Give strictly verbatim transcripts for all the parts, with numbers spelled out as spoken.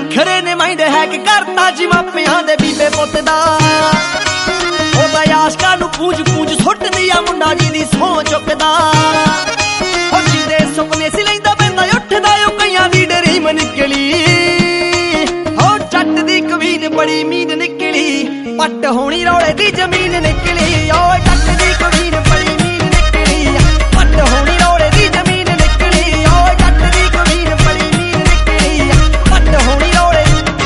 नखरे ने mind hack करता जी मापियां दे बीबे पुत दा ओदा आशका नू पूंज पूंज सुट्टदी आ मुंडा जी दी सौं चुकदा ओ जिंदे सुपने सी लैंदा पैंदा उठदा ओ कईयां दी डरीम निकली ओ जट दी कवीन बड़ी मीन निकली पट होनी रौले दी जमीन निकली ओ जट दी कवीन बड़ी मीन निकली पट होनी रौले दी जमीन निकली ओ जट दी कवीन बड़ी मीन निकली पट होनी रौले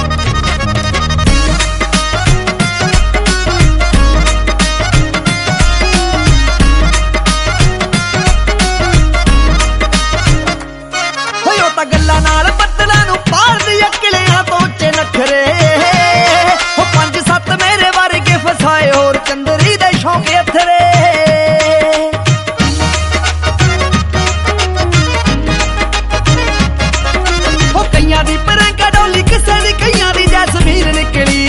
होयो ता गल्ला नाल बदला नू पार दी अकलियां तो चे नखरे हो पंज सत्त मेरे वर्गे फसाए और चंदरी दे शौके अथरे हो कईयां दी परंका डोली किसे दी कईयां दी जैसमीन निकली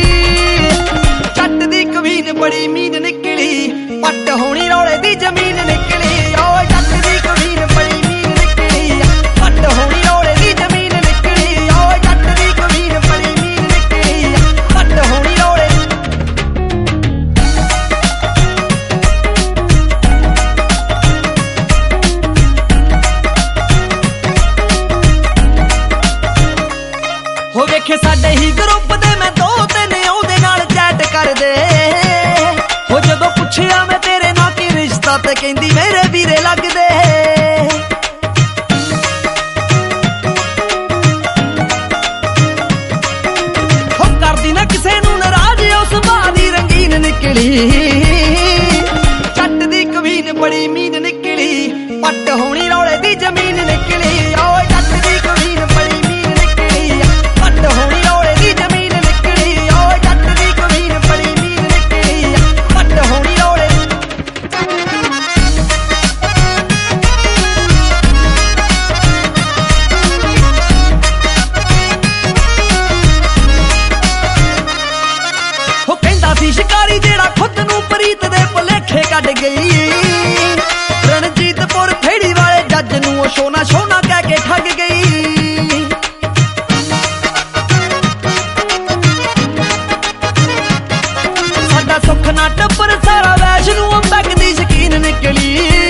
जट दी कवीन बड़ी मीन निकली पट होनी रौले दी जमीन निकली ओ जट दी कवीन बड़ी मीन निकली पट होनी रौले दी जमीन निकली ओ जट दी कवीन बड़ी मीन निकली पट होनी रौले हो वेखे साडे ही ग्रुप दे मैं दो तीन ओदे नाल चैट कर दे हो जदों पुछया मैं तेरे नाल की रिश्ता ते कहंदी मेरे वीरे लगदे हो करदी ना किसे नू नाराज उस बादी रंगीन निकली जट दी कवीन बड़ी मीन निकली पट होनी रौले दी जमीन निकली ओ जट दी कवीन बड़ी मीन निकली पट होनी रौले दी जमीन निकली ओ जट दी कवीन बड़ी मीन निकली पट होनी रौले हो कहंदा सी शिकारी जेड़ा खुद नू प्रीत दे भुलेखे कढ गई रणजीतपुर फेड़ी वाले जज नू ओ सोना सोना कह के ठग गई साडा सुख ना टप्पर सारा वैश नू बैग दी शकीन निकली